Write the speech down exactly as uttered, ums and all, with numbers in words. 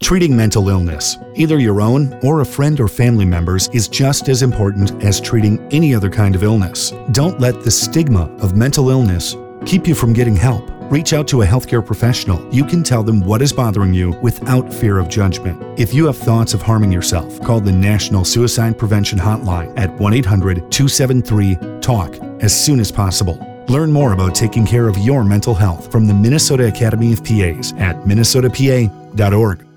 Treating mental illness, either your own or a friend or family member's, is just as important as treating any other kind of illness. Don't let the stigma of mental illness keep you from getting help. Reach out to a healthcare professional. You can tell them what is bothering you without fear of judgment. If you have thoughts of harming yourself, call the National Suicide Prevention Hotline at one eight hundred two seven three talk as soon as possible. Learn more about taking care of your mental health from the Minnesota Academy of P As at minnesota p a dot org.